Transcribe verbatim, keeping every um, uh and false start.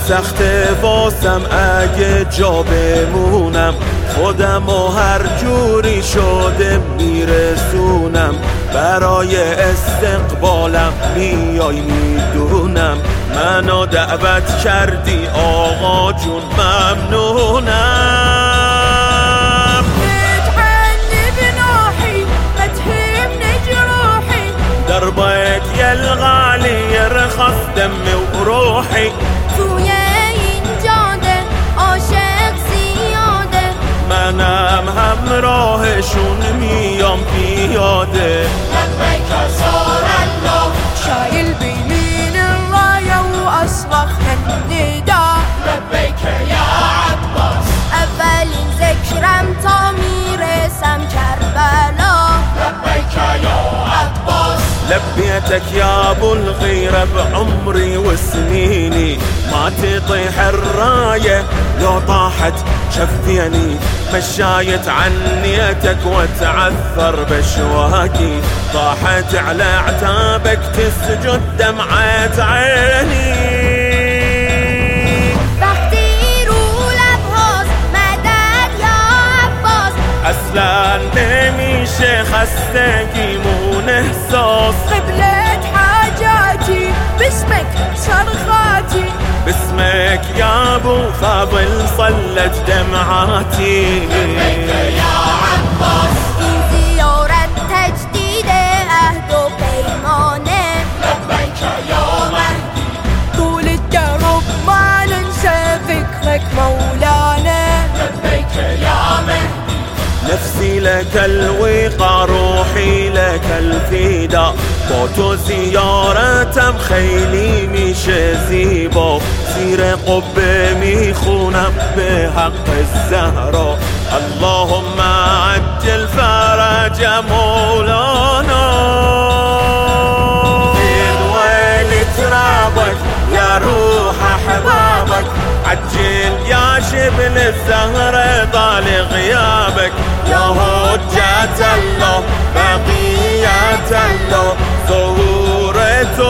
سخته واسم اگه جا بمونم، خودم و هر جوری شده میرسونم. برای استقبالم میای میدونم، منو دعوت کردی آقا جون ممنونم. اتعني بنوحي ما تهمني جروحي، دربك يا الغالي يرخص دمي وروحي. توی این جاده عاشق زیاده، منم همراهشون میام پیاده. لبیک رسول الله، شايل بيمين الراية واصرخ النداء لبيك يا عباس. اولین ذکرم تا میرسم کربلا لبيك يا عباس. لبيتك يا ابو الغيرة بعمري وسنيني، ما تطيح الراية لو طاحت شفيني. مشايت عنيتك وتعثر بشواكي، طاحت على اعتابك تسجد دمعة عيني. وقتی رو لبهاست مدد یا عباس، اصلا نمیشه خستگیمون احساس. قبلت حاجاتي باسمك صرخاتي، باسمك يا ابو فاضل صلت دمعاتي. لبيك يا عباس. این زیارت تجدید عهد و پیمانه لبيك يا مهدي. طول الدرب ما ننسى ذكرك مولانا لبيك يا مهدي. نفسي لك الوقار، روحي لك الفدا. با تو زیارتم خیلی میشه زیبا، زیر قبه میخونم به حق الزهرا. اللهم عجل فرج مولانا. زين ويلي ترابك يا روح احبابك، عجل يا شبل الزهرة طال غيابك. يا هجة الله بقية الله، ظهور تو